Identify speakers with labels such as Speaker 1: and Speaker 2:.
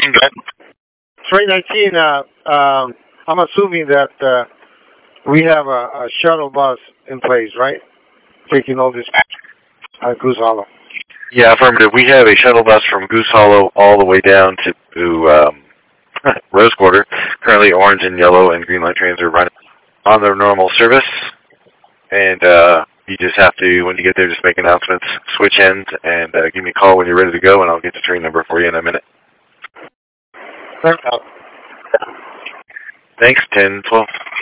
Speaker 1: Train 19, I'm assuming that we have a shuttle bus in place, right? Taking all this Goose Hollow.
Speaker 2: Yeah, affirmative. We have a shuttle bus from Goose Hollow all the way down to Rose Quarter. Currently, orange and yellow and green light trains are running on their normal service. And you just have to, when you get there, just make announcements, switch ends, and give me a call when you're ready to go, and I'll get the train number for you in a minute.
Speaker 1: Thanks, Al.
Speaker 2: Thanks, 10, 12.